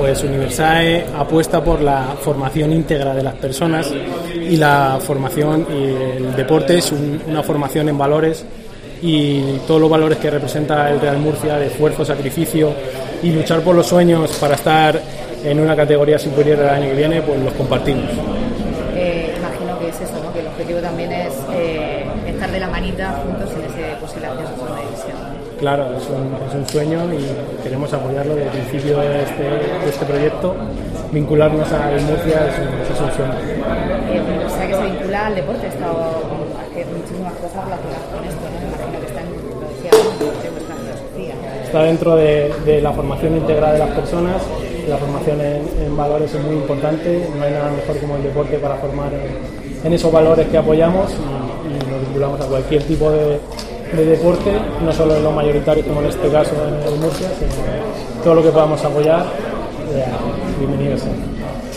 pues Universae apuesta por la formación íntegra de las personas y la formación y el deporte es una formación en valores y todos los valores que representa el Real Murcia de esfuerzo, sacrificio y luchar por los sueños para estar en una categoría superior el año que viene, pues los compartimos. Imagino que es eso, ¿no? Que el objetivo también es estar de la manita juntos en ese posible ascenso a segunda división. Claro, es un sueño y queremos apoyarlo desde el principio de este proyecto. Vincularnos al Murcia es un sueño. O sea, que se vincula al deporte, que muchísimas cosas relacionadas con esto, ¿no? Me imagino que está lo decía, de vuestra filosofía. Está dentro de la formación íntegra de las personas. La formación en valores es muy importante. No hay nada mejor como el deporte para formar en esos valores que apoyamos y nos vinculamos a cualquier tipo de deporte, no solo en los mayoritarios como en este caso en el Murcia, sino todo lo que podamos apoyar, bienvenido sea.